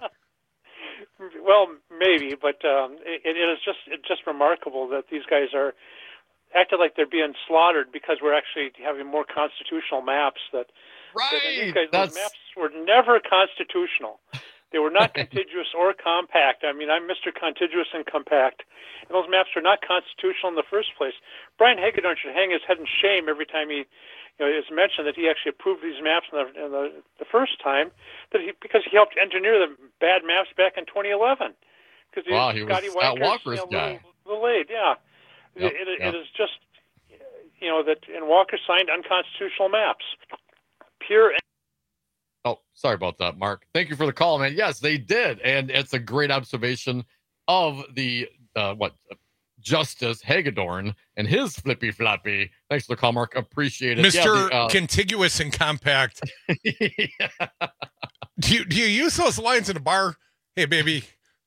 Well, maybe, but um, it, it is just it's just remarkable that these guys are acting like they're being slaughtered because we're actually having more constitutional maps. That right, that these guys, that's... those maps were never constitutional. They were not contiguous or compact. I mean, I'm Mister Contiguous and Compact, and those maps are not constitutional in the first place. Brian Hagedorn should hang his head in shame every time he, you know, it's mentioned that he actually approved these maps in the, in the, the first time, that he because he helped engineer the bad maps back in twenty eleven. Because Wow, he was Scotty Scott Wanker's, Walker's you know, guy. Little, little aid, yeah. Yep, it, it, yep. it is just, you know, that and Walker signed unconstitutional maps. Pure. Oh, sorry about that, Mark. Thank you for the call, man. Yes, they did, and it's a great observation of the uh, what Justice Hagedorn and his flippy floppy. Thanks for the call, Mark. Appreciate it, Mister Yeah, the, uh, Contiguous and Compact. yeah. Do you do you use those lines in a bar? Hey, baby,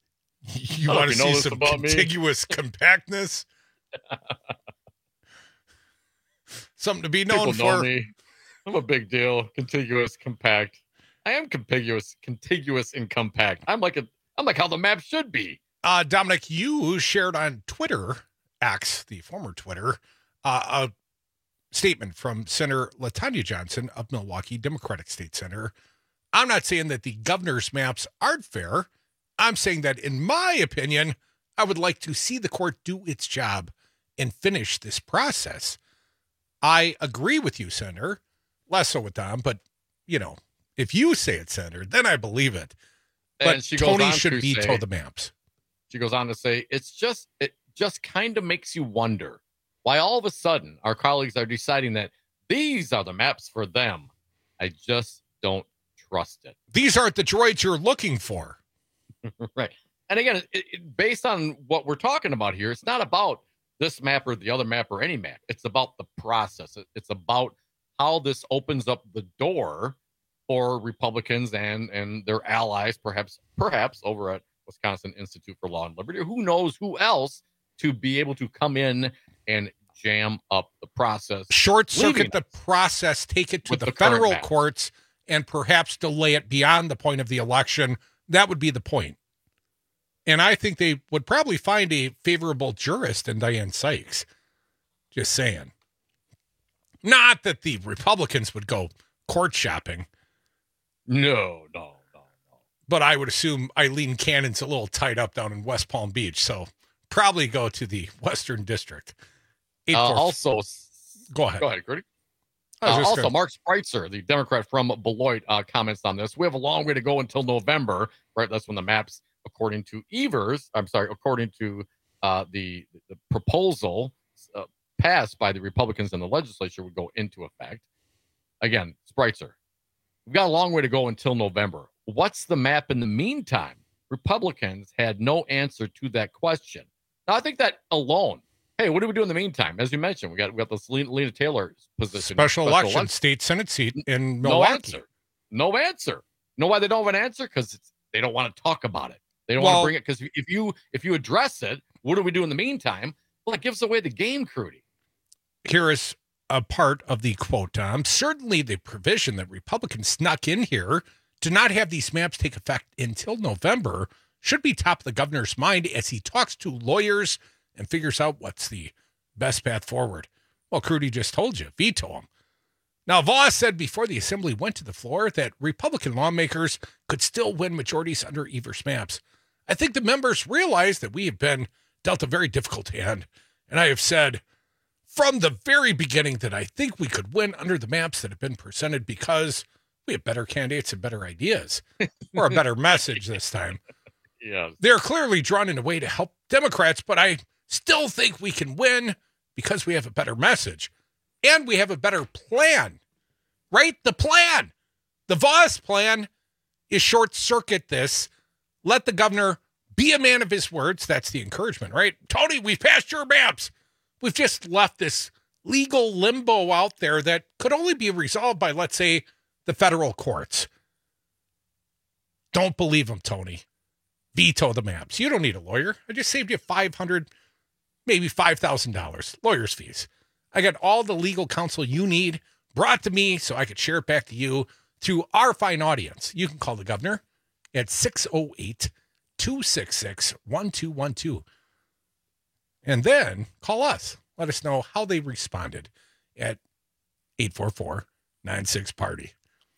you I don't want to know see this some about me. contiguous compactness? Something to be known People know for. me. I'm a big deal. Contiguous, compact. I am contiguous, contiguous and compact. I'm like a, I'm like how the map should be. Uh, Dominic, you shared on Twitter, X, the former Twitter, uh, a statement from Senator LaTanya Johnson of Milwaukee Democratic State Center. I'm not saying that the governor's maps aren't fair. I'm saying that, in my opinion, I would like to see the court do its job and finish this process. I agree with you, Senator. Less so with Dom, but, you know, if you say it, Senator, then I believe it. But And she goes Tony on should to veto say- the maps. She goes on to say, it's just, it just kind of makes you wonder why all of a sudden our colleagues are deciding that these are the maps for them. I just don't trust it. These aren't the droids you're looking for. Right. And again, it, it, based on what we're talking about here, it's not about this map or the other map or any map. It's about the process. It, it's about how this opens up the door for Republicans and, and their allies, perhaps, perhaps over at Wisconsin Institute for Law and Liberty, or who knows who else, to be able to come in and jam up the process. Short circuit leaving the process, take it to with the, the current federal map. courts, and perhaps delay it beyond the point of the election. That would be the point. And I think they would probably find a favorable jurist in Diane Sykes. Just saying. Not that the Republicans would go court shopping. No, no. But I would assume Eileen Cannon's a little tied up down in West Palm Beach, so probably go to the Western District. Eight, Uh, four, also, go ahead. Go ahead, Grady. I was Uh, just also, gonna- Mark Spreitzer, the Democrat from Beloit, uh, comments on this. We have a long way to go until November, right? That's when the maps, according to Evers, I'm sorry, according to uh, the, the proposal uh, passed by the Republicans in the legislature, would go into effect. Again, Spreitzer, we've got a long way to go until November. What's the map in the meantime? Republicans had no answer to that question. Now, I think that alone, hey, what do we do in the meantime? As you mentioned, we got we got this Lena, Lena Taylor's position. Special, election, election. state Senate seat in No Milwaukee. answer. No answer. Know why they don't have an answer? Because they don't want to talk about it. They don't want Well- to bring it. Because if you if you address it, what do we do in the meantime? Well, it gives away the game, Crudy. Here is a part of the quote, Tom. Certainly the provision that Republicans snuck in here to not have these maps take effect until November should be top of the governor's mind as he talks to lawyers and figures out what's the best path forward. Well, Crudy just told you, veto him. Now, Voss said before the assembly went to the floor that Republican lawmakers could still win majorities under Evers maps. I think the members realize that we have been dealt a very difficult hand, and I have said from the very beginning that I think we could win under the maps that have been presented because we have better candidates and better ideas, or a better message this time. Yeah. They're clearly drawn in a way to help Democrats, but I still think we can win because we have a better message and we have a better plan, right? The plan, the Voss plan is short circuit this. Let the governor be a man of his words. That's the encouragement, right? Tony, we've passed your maps. We've just left this legal limbo out there that could only be resolved by, let's say, the federal courts. Don't believe him, Tony. Veto the maps. You don't need a lawyer. I just saved you five hundred dollars, maybe five thousand dollars, lawyer's fees. I got all the legal counsel you need brought to me so I could share it back to you through our fine audience. You can call the governor at six oh eight, two six six, one two one two. And then call us. Let us know how they responded at eight four four, nine six party.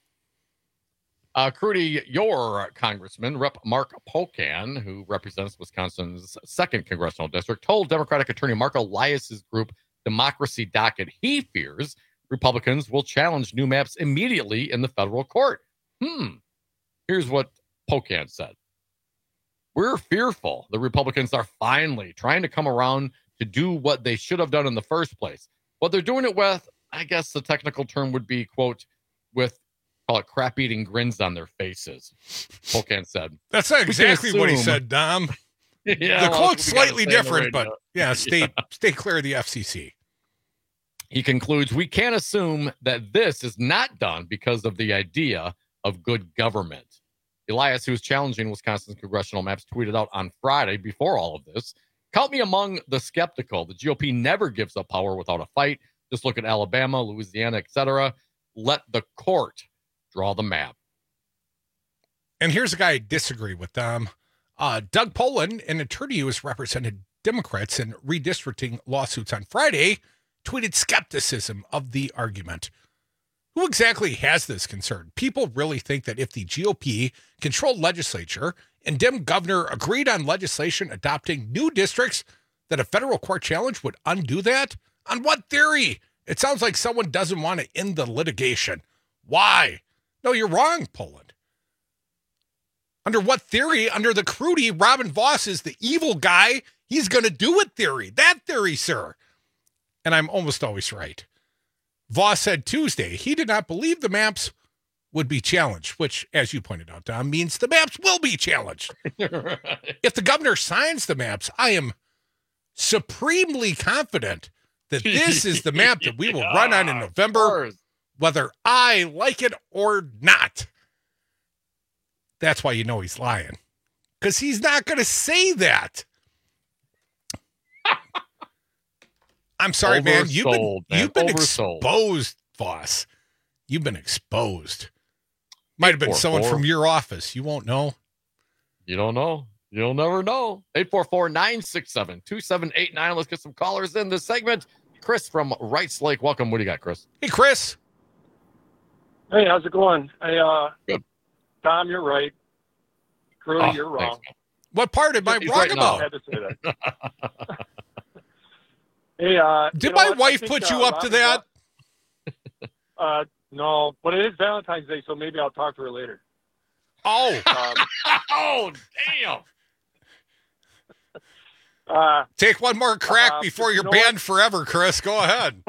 Uh, Crudy, your congressman, Rep Mark Pocan, who represents Wisconsin's second congressional district, told Democratic attorney Mark Elias's group, Democracy Docket, he fears Republicans will challenge new maps immediately in the federal court. Hmm. Here's what Pocan said. We're fearful the Republicans are finally trying to come around to do what they should have done in the first place. What they're doing it with, I guess the technical term would be, quote, with, call it crap-eating grins on their faces, Pocan said. That's not exactly what he assume- said, Dom. Yeah, the well, quote's we gotta slightly say on the different, but radio. yeah, stay stay clear of the F C C. He concludes, we can't assume that this is not done because of the idea of good government. Elias, who is challenging Wisconsin's congressional maps, tweeted out on Friday before all of this, count me among the skeptical. The G O P never gives up power without a fight. Just look at Alabama, Louisiana, et cetera. Let the court draw the map. And here's a guy I disagree with. Um, uh, Doug Poland, an attorney who has represented Democrats in redistricting lawsuits on Friday, tweeted skepticism of the argument. Who exactly has this concern? People really think that if the G O P-controlled legislature and Dem governor agreed on legislation adopting new districts, that a federal court challenge would undo that? On what theory? It sounds like someone doesn't want to end the litigation. Why? No, you're wrong, Poland. Under what theory? Under the Crudy, Robin Vos is the evil guy. He's going to do it theory. That theory, sir. And I'm almost always right. Vos said Tuesday he did not believe the maps would be challenged, which, as you pointed out, Tom, means the maps will be challenged. Right. If the governor signs the maps, I am supremely confident that this is the map that we will yeah, run on in November, whether I like it or not. That's why you know he's lying, because he's not going to say that. I'm sorry, Oversold, man. You've been, man. You've been exposed, boss. You've been exposed. Might have been someone from your office. You won't know. You don't know. You'll never know. eight four four, nine six seven, two seven eight nine. Let's get some callers in this segment. Chris from Rice Lake. Welcome. What do you got, Chris? Hey, Chris. Hey, how's it going? Hey, uh, Good. Tom, you're right. Crudy, oh, you're wrong. Thanks. What part am I wrong right about? I had to say that. Hey, uh, did my what? wife think, put uh, you up to that? Uh, no, but it is Valentine's Day, so maybe I'll talk to her later. Oh, um, oh, damn! Uh, Take one more crack uh, before you're you know banned what? forever, Chris. Go ahead.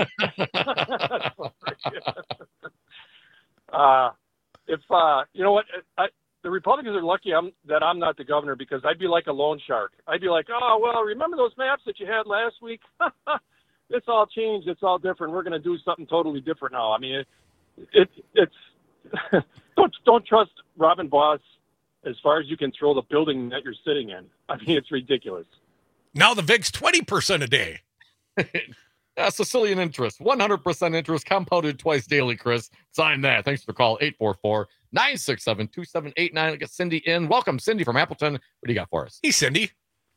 uh, if uh, you know what, I, the Republicans are lucky I'm, that I'm not the governor, because I'd be like a loan shark. I'd be like, oh well, remember those maps that you had last week? It's all changed. It's all different. We're going to do something totally different now. I mean, it, it it's don't don't trust Robin Vos as far as you can throw the building that you're sitting in. I mean, it's ridiculous. Now the V I X's twenty percent a day. Yeah, Sicilian interest, one hundred percent interest, compounded twice daily, Chris. Sign that. Thanks for the call, eight four four, nine six seven, two seven eight nine. Get Cindy in. Welcome, Cindy from Appleton. What do you got for us? Hey, Cindy.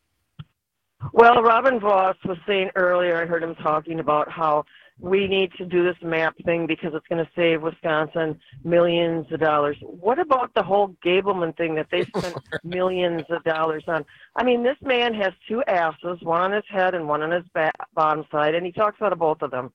Well, Robin Vos was saying earlier, I heard him talking about how we need to do this map thing because it's going to save Wisconsin millions of dollars. What about the whole Gableman thing that they spent millions of dollars on? I mean, this man has two asses, one on his head and one on his ba- bottom side, and he talks out of both of them.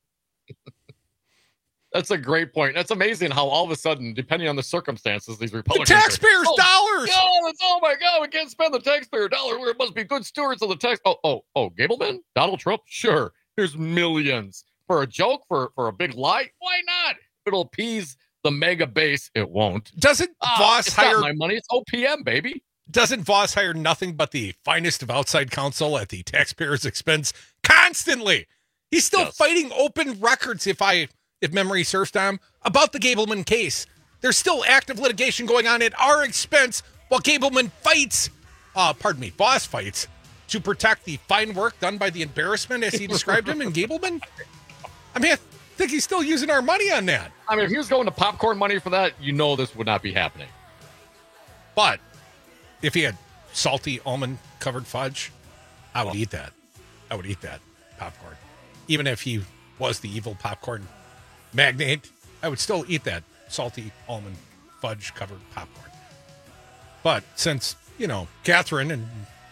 That's a great point. That's amazing how all of a sudden, depending on the circumstances, these Republicans... The taxpayers' are, oh, dollars! God, it's, oh, my God, we can't spend the taxpayer dollar. We must be good stewards of the tax... Oh, oh, oh, Gableman? Donald Trump? Sure. Here's millions. For a joke? For, for a big lie? Why not? It'll appease the mega base. It won't. Doesn't uh, Vos it's hire... not my money. It's O P M, baby. Doesn't Vos hire nothing but the finest of outside counsel at the taxpayers' expense constantly? He's still yes. fighting open records, if I... if memory serves, Tom, about the Gableman case. There's still active litigation going on at our expense while Gableman fights, uh, pardon me, Vos fights, to protect the fine work done by the embarrassment, as he described him in Gableman. I mean, I think he's still using our money on that. I mean, if he was going to popcorn money for that, you know this would not be happening. But if he had salty almond-covered fudge, I would oh. eat that. I would eat that popcorn. Even if he was the evil popcorn magnate, I would still eat that salty almond fudge covered popcorn. But since, you know, Catherine and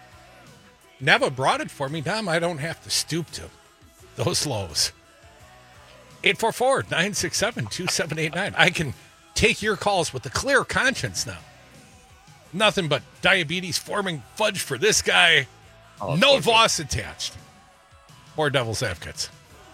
Neva brought it for me, Dom, I don't have to stoop to those lows. eight four four, nine six seven, two seven eight nine. I can take your calls with a clear conscience now. Nothing but diabetes forming fudge for this guy. Oh, no so Vos attached. More devil's advocates.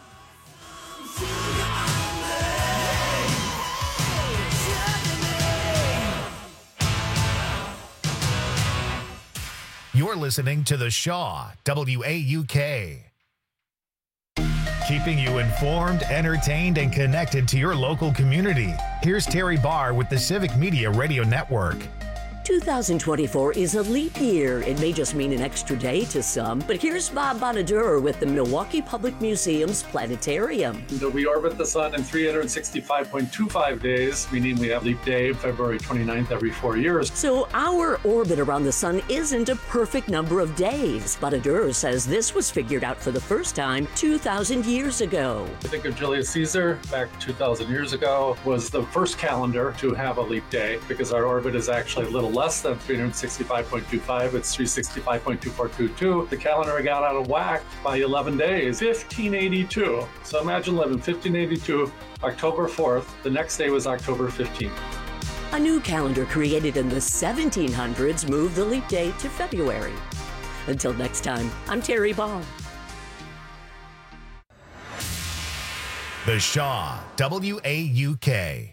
You're listening to The Shaw, W A U K. Keeping you informed, entertained, and connected to your local community. Here's Terry Barr with the Civic Media Radio Network. two thousand twenty-four is a leap year. It may just mean an extra day to some, but here's Bob Bonadur with the Milwaukee Public Museum's Planetarium. We orbit the sun in three hundred sixty-five point two five days, meaning we have leap day, February twenty-ninth, every four years. So our orbit around the sun isn't a perfect number of days. Bonadur says this was figured out for the first time two thousand years ago. I think of Julius Caesar, back two thousand years ago, was the first calendar to have a leap day because our orbit is actually a little less than three hundred sixty-five point two five. It's three hundred sixty-five point two four two two. The calendar got out of whack by eleven days, fifteen eighty-two. So imagine living fifteen eighty-two, October fourth. The next day was October fifteenth. A new calendar created in the seventeen hundreds moved the leap day to February. Until next time, I'm Terry Ball. The Shaw, W A U K.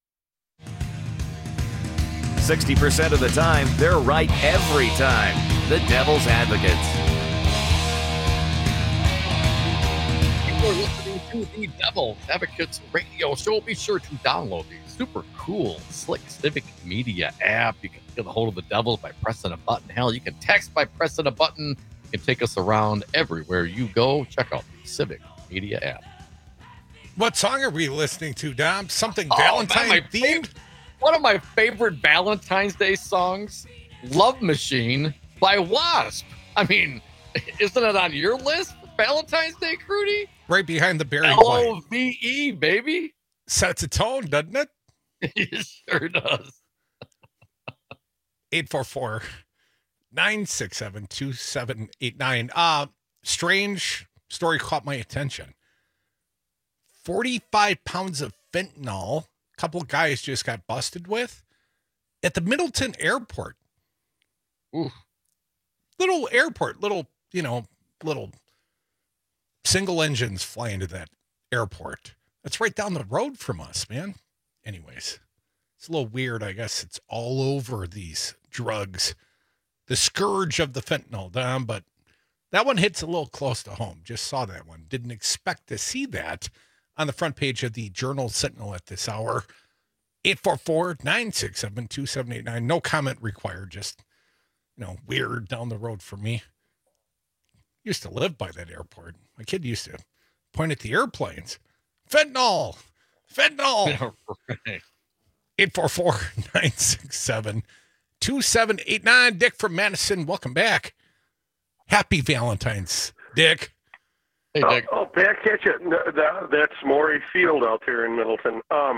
sixty percent of the time, they're right every time. The Devil's Advocates. You're listening to the Devil's Advocates radio show. Be sure to download the super cool, slick Civic Media app. You can get a hold of the Devils by pressing a button. Hell, you can text by pressing a button. You can take us around everywhere you go. Check out the Civic Media app. What song are we listening to, Dom? Something Oh, Valentine my themed? One of my favorite Valentine's Day songs, Love Machine by Wasp. I mean, isn't it on your list for Valentine's Day, Crudy? Right behind the Barry L O V E, baby. Sets a tone, doesn't it? It sure does. eight four four, nine six seven, two seven eight nine. Uh, strange story caught my attention. forty-five pounds of fentanyl. A couple of guys just got busted with at the Middleton Airport. Ooh. Little airport, little, you know, little single engines fly into that airport. That's right down the road from us, man. Anyways, it's a little weird. I guess it's all over these drugs. The scourge of the fentanyl, Dom, but that one hits a little close to home. Just saw that one. Didn't expect to see that on the front page of the Journal Sentinel at this hour. eight four four, nine six seven, two seven eight nine. No comment required. Just, you know, weird down the road for me. Used to live by that airport. My kid used to point at the airplanes. Fentanyl! Fentanyl! eight four four, nine six seven, two seven eight nine. Dick from Madison, welcome back. Happy Valentine's, Dick. Hey, Dick. Oh, oh, back at you. That, that's Maury Field out there in Middleton. Um,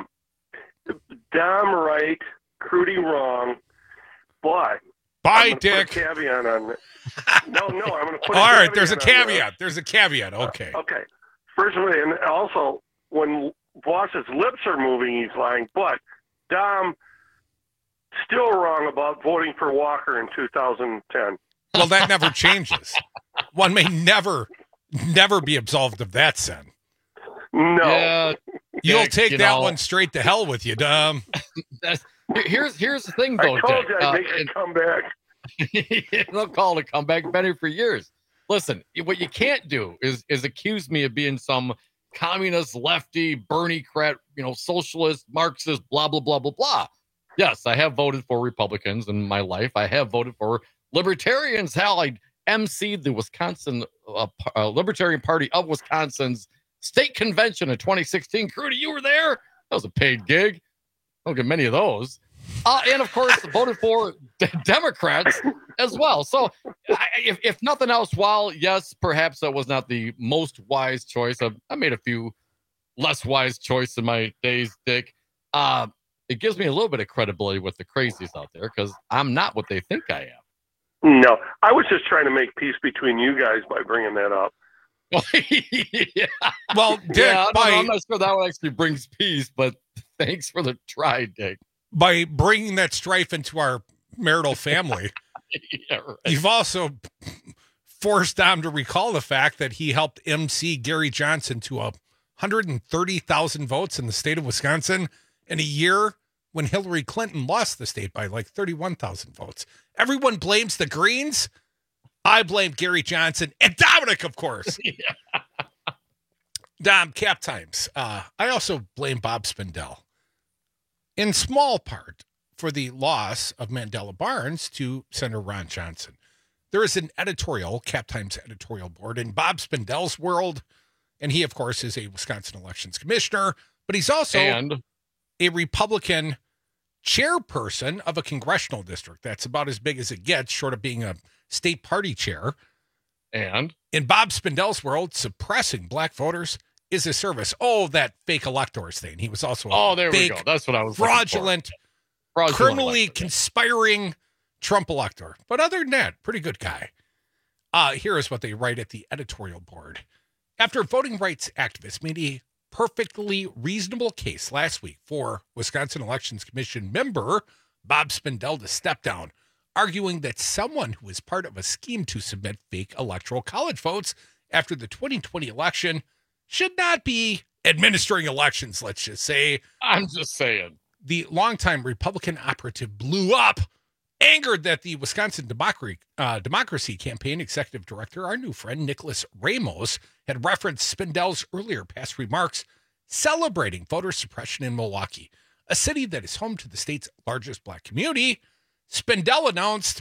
Dom right, Crudy wrong, but Bye, Dick. Put a caveat on it. No, no, I'm going to put. All a right, there's a caveat. caveat. There's a caveat. Okay. Uh, okay. First of all, and also when Boss's lips are moving, he's lying. But Dom still wrong about voting for Walker in two thousand ten. Well, that never changes. One may never, never be absolved of that sin. No. Yeah, You'll Dick, take you that know, one straight to hell with you, Dom. That's, here's here's the thing, though, I told Dick. you I'd Uh, make and- a comeback. They'll call it a comeback. Been here for years. Listen, what you can't do is is accuse me of being some communist, lefty, Bernie crat, you know, socialist, Marxist, blah blah blah blah blah. Yes, I have voted for Republicans in my life. I have voted for libertarians. Hell, I emceed the Wisconsin uh, uh, Libertarian Party of Wisconsin's state convention in twenty sixteen. Crudy, you were there. That was a paid gig. Don't get many of those. Uh, and of course, voted for d- Democrats as well. So, I, if, if nothing else, while yes, perhaps that was not the most wise choice, I've, I made a few less wise choices in my days, Dick. Uh, it gives me a little bit of credibility with the crazies out there because I'm not what they think I am. No, I was just trying to make peace between you guys by bringing that up. yeah. Well, Dick, yeah, I don't by, know, I'm not sure that one actually brings peace, but thanks for the try, Dick. by bringing that strife into our marital family, Yeah, right. you've also forced Dom to recall the fact that he helped M C Gary Johnson to a one hundred thirty thousand votes in the state of Wisconsin in a year when Hillary Clinton lost the state by like thirty-one thousand votes. Everyone blames the Greens. I blame Gary Johnson and Dominic, of course. Yeah. Dom, cap times. Uh, I also blame Bob Spindell in small part for the loss of Mandela Barnes to Senator Ron Johnson. There is an editorial, Cap Times editorial board, in Bob Spindel's world, and he, of course, is a Wisconsin elections commissioner, but he's also and a Republican chairperson of a congressional district. That's about as big as it gets, short of being a state party chair. And in Bob Spindel's world, suppressing black voters is a service. Oh, that fake electors thing. He was also a oh, there fake, we go. That's what I was fraudulent, fraudulent criminally elector, conspiring Trump elector. But other than that, pretty good guy. Uh, here is what they write at the editorial board. After voting rights activists made a perfectly reasonable case last week for Wisconsin Elections Commission member Bob Spindel to step down, arguing that someone who was part of a scheme to submit fake electoral college votes after the twenty twenty election should not be administering elections, let's just say. I'm just saying. The longtime Republican operative blew up, angered that the Wisconsin Democracy, uh, Democracy Campaign executive director, our new friend Nicholas Ramos, had referenced Spindel's earlier past remarks celebrating voter suppression in Milwaukee, a city that is home to the state's largest black community. Spindel announced,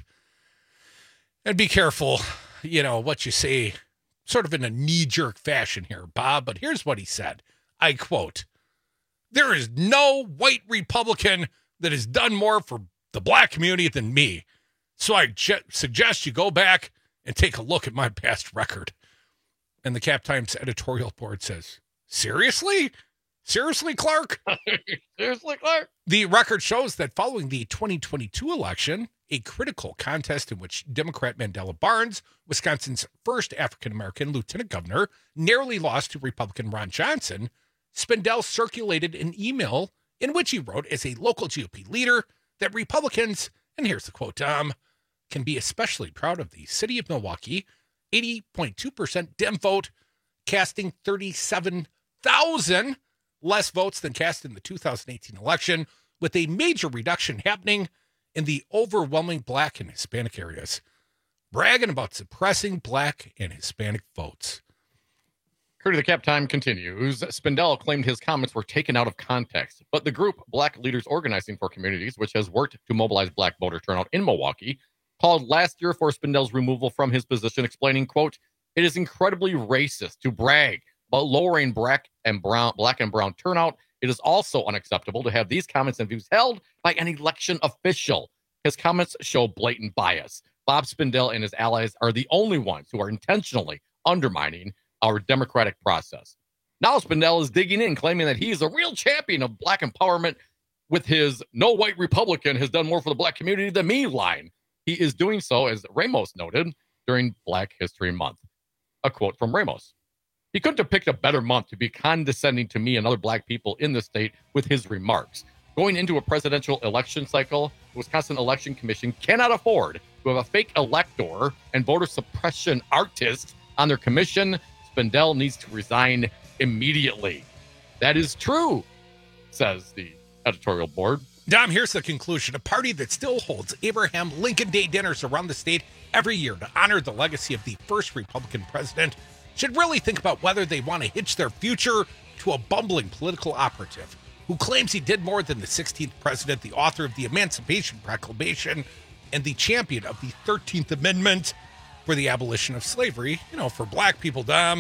and be careful, you know, what you say, sort of in a knee-jerk fashion here, Bob, but here's what he said. I quote, "There is no white Republican that has done more for the black community than me. So I je- suggest you go back and take a look at my past record." And the Cap Times editorial board says, seriously? Seriously, Clark? Seriously, Clark? The record shows that following the twenty twenty-two election, a critical contest in which Democrat Mandela Barnes, Wisconsin's first African-American lieutenant governor, narrowly lost to Republican Ron Johnson, Spindel circulated an email in which he wrote as a local G O P leader that Republicans, and here's the quote, um, can be especially proud of the city of Milwaukee, eighty point two percent Dem vote, casting thirty-seven thousand less votes than cast in the two thousand eighteen election, with a major reduction happening in the overwhelming black and Hispanic areas, bragging about suppressing black and Hispanic votes. According to the Cap Time continues, Spindel claimed his comments were taken out of context, but the group Black Leaders Organizing for Communities, which has worked to mobilize black voter turnout in Milwaukee, called last year for Spindel's removal from his position, explaining, quote, "It is incredibly racist to brag about lowering black and brown black and brown turnout. It is also unacceptable to have these comments and views held by an election official. His comments show blatant bias. Bob Spindel and his allies are the only ones who are intentionally undermining our democratic process." Now Spindel is digging in, claiming that he is a real champion of black empowerment with his "no white Republican has done more for the black community than me" line. He is doing so, as Ramos noted, during Black History Month. A quote from Ramos. "He couldn't have picked a better month to be condescending to me and other black people in the state with his remarks. Going into a presidential election cycle, the Wisconsin Election Commission cannot afford to have a fake elector and voter suppression artist on their commission. Spindel needs to resign immediately." That is true, says the editorial board. Dom, here's the conclusion. A party that still holds Abraham Lincoln Day dinners around the state every year to honor the legacy of the first Republican president should really think about whether they want to hitch their future to a bumbling political operative who claims he did more than the sixteenth president, the author of the Emancipation Proclamation, and the champion of the thirteenth Amendment for the abolition of slavery. You know, for black people, Dom,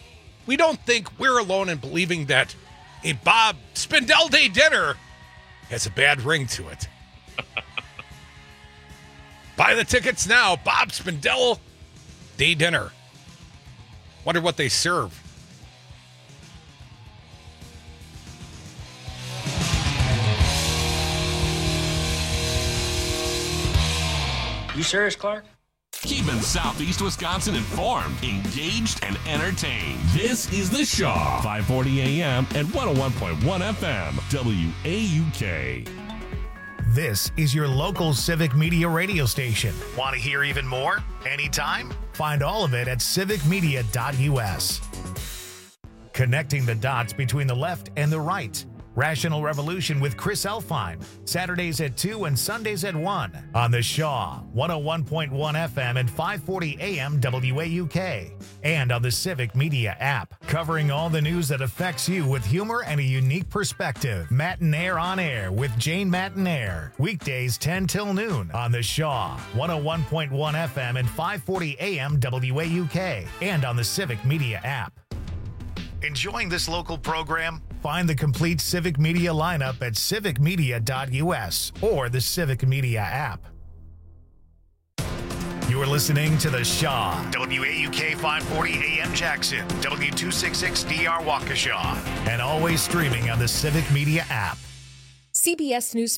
we don't think we're alone in believing that a Bob Spindel Day dinner has a bad ring to it. Buy the tickets now. Bob Spindel Day dinner. Wonder what they serve. You serious, Clark? Keeping Southeast Wisconsin informed, engaged, and entertained. This is The Shaw, five forty A M and one oh one point one F M, W A U K. This is your local civic media radio station. Want to hear even more? Anytime? Find all of it at civic media dot U S. Connecting the dots between the left and the right. Rational Revolution with Chris Elfine, Saturdays at two and Sundays at one on the Shaw, one oh one point one F M and five forty A M W A U K, and on the Civic Media app, covering all the news that affects you with humor and a unique perspective. Matinaire on Air with Jane Matinaire, weekdays ten till noon on the Shaw, one oh one point one F M and five forty A M W A U K, and on the Civic Media app. Enjoying this local program? Find the complete Civic Media lineup at civic media dot U S or the Civic Media app. You're listening to The Shaw, W A U K five forty A M Jackson, W two sixty-six D R Waukesha, and always streaming on the Civic Media app. C B S News